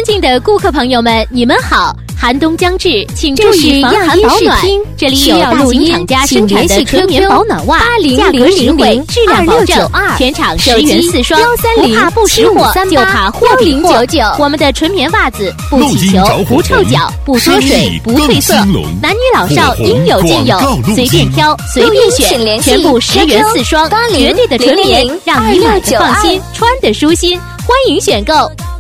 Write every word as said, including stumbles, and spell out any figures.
尊敬的顾客朋友们，你们好！寒冬将至，请注意防寒保暖。这里有大型厂家生产的纯棉保暖袜，价格实惠，质量保证，全场十元四双，不怕不识货，就怕货比货。我们的纯棉袜子不起球，不臭脚，不缩水，不褪色，男女老少应有尽有，随便挑，随便选，全部十元四双，绝对的纯棉，让你买的放心，穿的舒心。欢迎选购。